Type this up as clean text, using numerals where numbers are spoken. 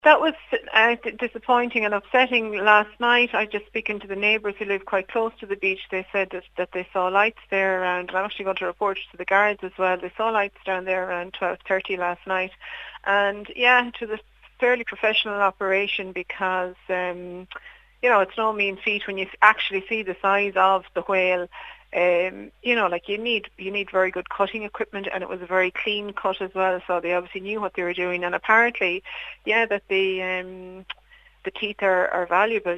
That was disappointing and upsetting last night. I just speaking to the neighbours who live quite close to the beach. They said that they saw lights there around, and I'm actually going to report to the guards as well. They saw lights down there around 12:30 last night. And yeah, it was a fairly professional operation because, it's no mean feat when you actually see the size of the whale. Like you need very good cutting equipment, and it was a very clean cut as well. So they obviously knew what they were doing, and apparently, yeah, that the teeth are valuable.